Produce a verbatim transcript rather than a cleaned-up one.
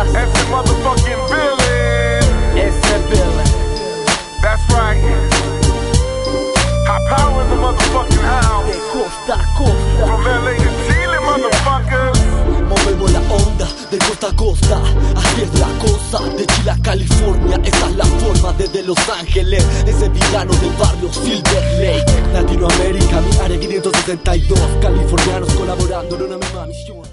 Ese motherfucking villain. Ese villain. That's right. High power in the motherfucking house. De costa a costa. From L A to Chile, motherfuckers. Movemos la onda de costa a costa, así es la cosa. De Chile a California, esa es la forma. Desde Los Ángeles, ese villano del barrio Silver Lake. Latinoamérica, mi área quinientos sesenta y dos. Californianos colaborando en una misma misión.